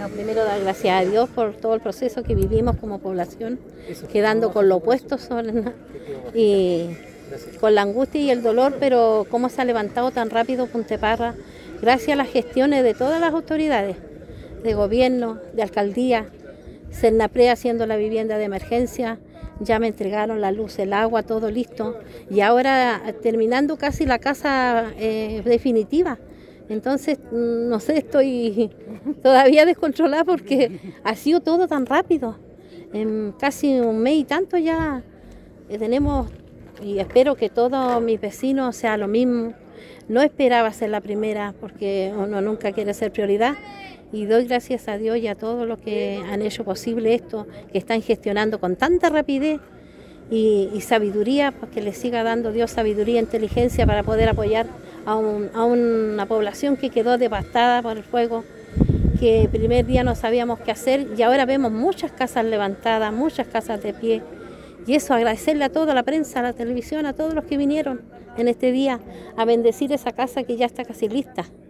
Bueno, primero dar gracias a Dios por todo el proceso que vivimos como población, quedando con lo opuesto y con la angustia y el dolor, pero cómo se ha levantado tan rápido Puente Parra, gracias a las gestiones de todas las autoridades, de gobierno, de alcaldía, Cernapre haciendo la vivienda de emergencia, ya me entregaron la luz, el agua, todo listo, y ahora terminando casi la casa definitiva. Entonces, no sé, estoy todavía descontrolada porque ha sido todo tan rápido. En casi un mes y tanto ya tenemos, y espero que todos mis vecinos sea lo mismo. No esperaba ser la primera porque uno nunca quiere ser prioridad. Y doy gracias a Dios y a todos los que han hecho posible esto, que están gestionando con tanta rapidez y sabiduría, porque les siga dando Dios sabiduría e inteligencia para poder apoyar a una población que quedó devastada por el fuego, que el primer día no sabíamos qué hacer y ahora vemos muchas casas levantadas, muchas casas de pie. Y eso, agradecerle a toda la prensa, a la televisión, a todos los que vinieron en este día a bendecir esa casa que ya está casi lista.